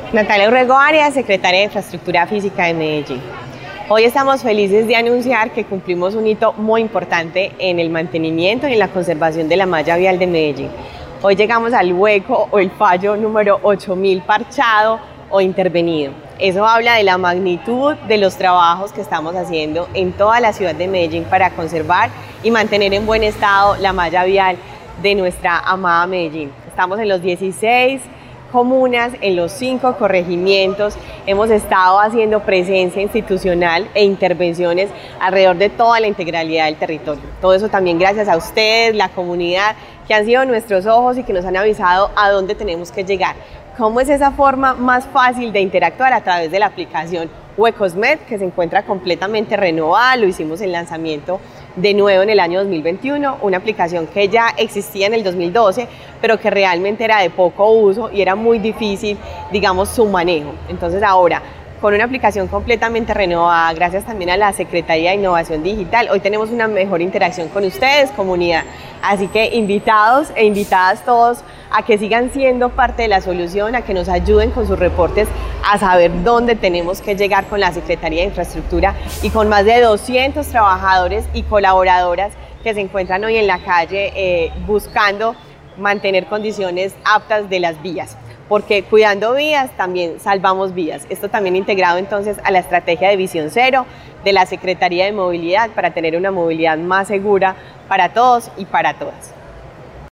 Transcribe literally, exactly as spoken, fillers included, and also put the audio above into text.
Natalia Urrego Arias, secretaria de Infraestructura Física de Medellín. Hoy estamos felices de anunciar que cumplimos un hito muy importante en el mantenimiento y en la conservación de la malla vial de Medellín. Hoy llegamos al hueco o el fallo número ocho mil parchado o intervenido. Eso habla de la magnitud de los trabajos que estamos haciendo en toda la ciudad de Medellín para conservar y mantener en buen estado la malla vial de nuestra amada Medellín. Estamos en los dieciséis comunas, en los cinco corregimientos, hemos estado haciendo presencia institucional e intervenciones alrededor de toda la integralidad del territorio. Todo eso también gracias a ustedes, la comunidad, que han sido nuestros ojos y que nos han avisado a dónde tenemos que llegar. ¿Cómo es esa forma más fácil de interactuar? A través de la aplicación Huecosmed, que se encuentra completamente renovada. Lo hicimos en lanzamiento de nuevo en el año dos mil veintiuno, una aplicación que ya existía en el dos mil doce, pero que realmente era de poco uso y era muy difícil, digamos, su manejo. Entonces ahora, con una aplicación completamente renovada, gracias también a la Secretaría de Innovación Digital, hoy tenemos una mejor interacción con ustedes, comunidad. Así que invitados e invitadas todos a que sigan siendo parte de la solución, a que nos ayuden con sus reportes a saber dónde tenemos que llegar con la Secretaría de Infraestructura y con más de doscientos trabajadores y colaboradoras que se encuentran hoy en la calle eh, buscando mantener condiciones aptas de las vías. Porque cuidando vías también salvamos vías. Esto también integrado entonces a la estrategia de Visión Cero de la Secretaría de Movilidad para tener una movilidad más segura para todos y para todas.